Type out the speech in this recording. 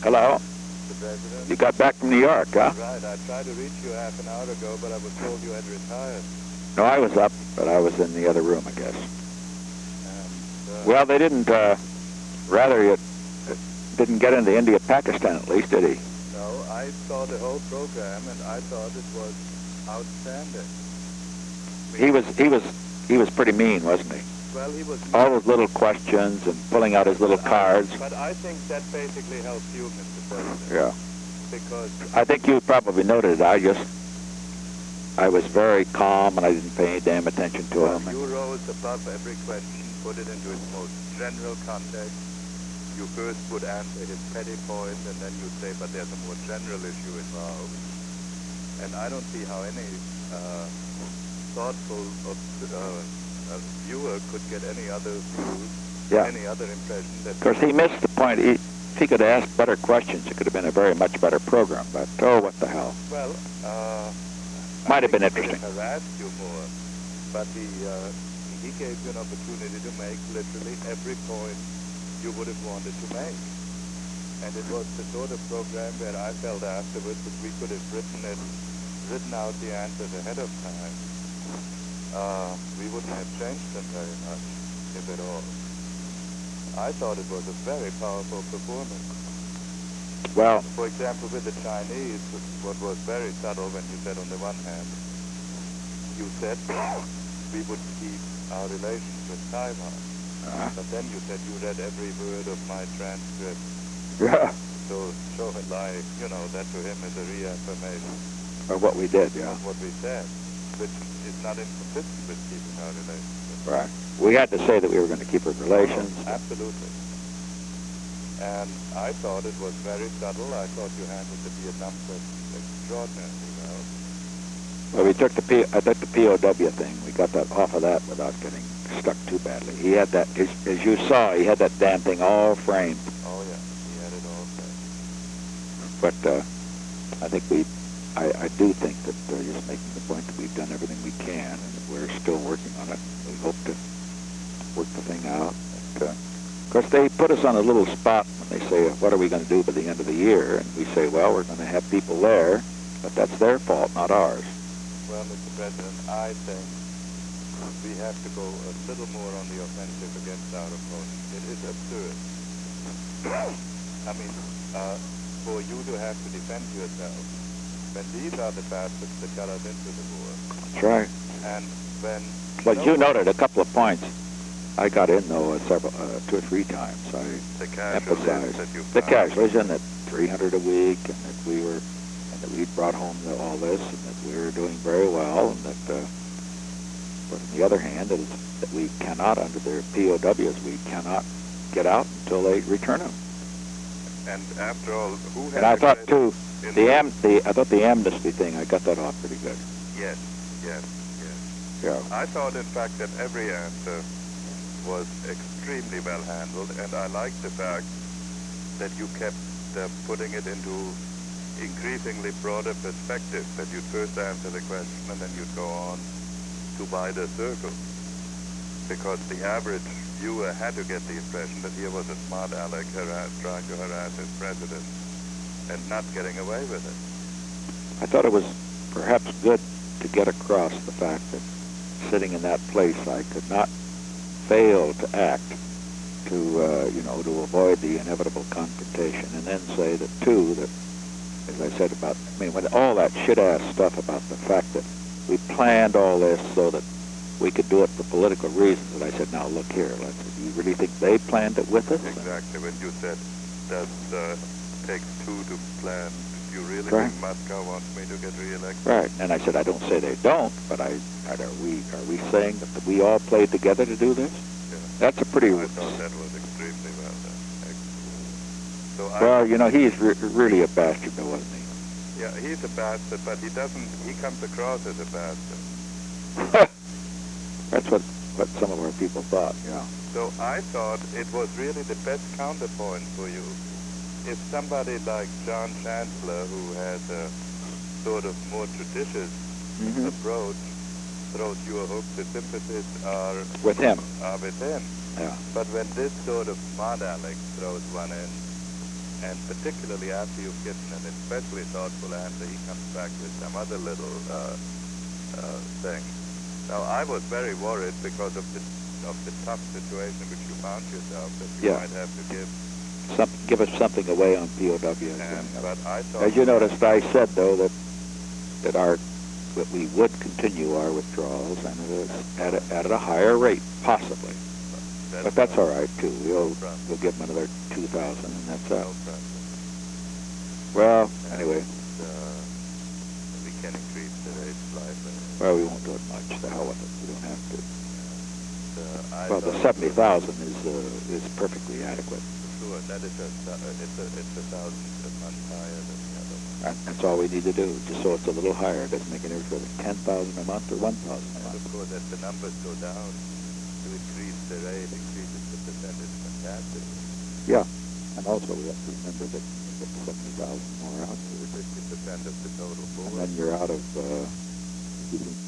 Hello? Mr. President. You got back from New York, huh? Right. I tried to reach you half an hour ago, but I was told you had retired. No, I was up, but I was in the other room, I guess. And, well, they didn't, rather, you didn't get into India-Pakistan at least, did he? No, I saw the whole program, and I thought it was outstanding. He was pretty mean, wasn't he? Well, he was... All those little questions and pulling out his little cards. But I think that basically helps you, Mr. President. Yeah. Because... I think you probably noted it. I was very calm, and I didn't pay any damn attention to him. You rose above every question, put it into its most general context. You first would answer his petty point, and then you'd say, but there's a more general issue involved. And I don't see how any thoughtful viewer could get any other view, any other impression. Of course, he missed the point. If he could have asked better questions, it could have been a very much better program. But, oh, what the hell. Well, might have been interesting. He could have harassed you more, but he gave you an opportunity to make literally every point you would have wanted to make. And it was the sort of program where I felt afterwards that we could have written out the answers ahead of time. We wouldn't have changed them very much, if at all. I thought it was a very powerful performance. Well, for example, with the Chinese, what was very subtle when you said on the one hand, you said we would keep our relations with Taiwan. But then you said you read every word of my transcript. Yeah. So show and lie, that to him is a reaffirmation. Of what we did, yeah. Of what we said, which is not inconsistent with keeping our relations. Right. We had to say that we were going to keep our relations. Absolutely. And I thought it was very subtle. I thought you handled the Vietnam question extraordinarily well. Well, I took the POW thing. We got that off of that without getting stuck too badly. He had that, as you saw, he had that damn thing all framed. Oh, yeah. He had it all framed. But I think I do think that just making the point that we've done everything we can, and that we're still working on it. We hope to work the thing out. And, of course, they put us on a little spot when they say, what are we going to do by the end of the year? And we say, well, we're going to have people there, but that's their fault, not ours. Well, Mr. President, I think we have to go a little more on the offensive against our opponents. It is absurd. I mean, for you to have to defend yourself, when these are the bastards that got us into the war. That's right. And when... But you noted a couple of points. I got in, though, 2 or 3 times. I emphasized the casualties, and that 300 a week, and that we brought home all this, and that we were doing very well, and that, but on the other hand, that we cannot, under their POWs, we cannot get out until they return them. And after all, who had... And I thought, too, I thought the amnesty thing, I got that off pretty good. Yes. Yeah. I thought, in fact, that every answer was extremely well handled, and I liked the fact that you kept putting it into increasingly broader perspective, that you'd first answer the question and then you'd go on to wider circles. Because the average viewer had to get the impression that here was a smart aleck trying to harass his president and not getting away with it. I thought it was perhaps good to get across the fact that sitting in that place I could not fail to act to avoid the inevitable confrontation, and then say that, too, that, as I said when all that shit-ass stuff about the fact that we planned all this so that we could do it for political reasons, and I said, now look here, do you really think they planned it with us? Exactly, when you said, takes 2 to plan, do you really right. think Moscow wants me to get re-elected? Right, and I said, I don't say they don't, but are we saying that we all played together to do this? Yeah. That's a pretty... I thought that was extremely well done. Excellent. Well, he's really a bastard, though, wasn't he? Yeah, he's a bastard, but he comes across as a bastard. That's what some of our people thought, yeah. So I thought it was really the best counterpoint for you. If somebody like John Chancellor, who has a sort of more judicious approach, throws you a hook, the sympathies are with him. Yeah. But when this sort of smart aleck throws one in, And particularly after you've given an especially thoughtful answer, he comes back with some other little thing. Now, I was very worried because of the tough situation which you found yourself, that you Yeah. might have to give. Give us something away on POW. But I thought, As you noticed, I said though that we would continue our withdrawals and at a higher rate, possibly. But that's all right too. We'll give them another 2,000, and that's no it. problem. Well, anyway, We can increase the rate slightly. well, we won't do it much. The hell with it. We don't have to. I Well, the thought- 70,000 is perfectly adequate. Sure, that is it's 1,000 a month higher than the other one. That's all we need to do, just so it's a little higher. It doesn't make any difference. 10,000 a month or 1,000 a And month. of course, as the numbers go down, to increase the rate, increases the percentage fantastic. Yeah, and also we have to remember that you get 70,000 more out, 50% of the total and pool. then you're out of using